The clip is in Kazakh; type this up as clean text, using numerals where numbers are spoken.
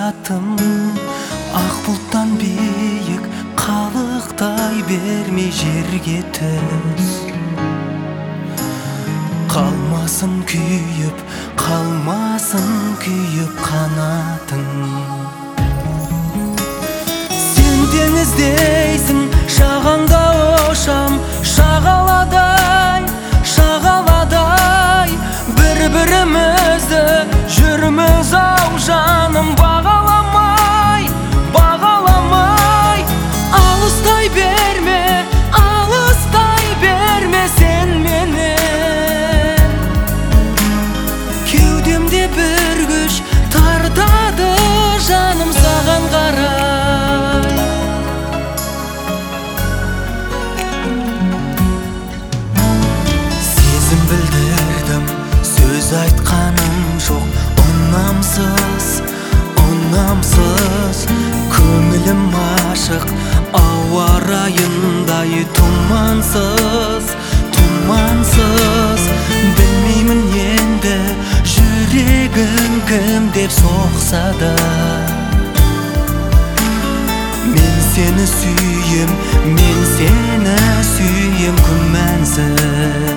мақсатым ақ бұлттан биік қалықтай бермей жерге түс. Қалмасын күйіп қанатың. Сен теңіздейсің, шағаңда ұшам, шағаладай бір-бірімізді жүрміз ау жаным. Бағаламай алыстай берме сен менен. Кеудемде бір күш тартады жаным саған қарай. Сезім білдірдім, сөз айтқаным жоқ. Ұнамсыз көңілім ашық, ауа райындай тұмансыз. Білмеймін енді жүрегім кім деп соқса да. Мен сені сүйем күмәнсіз.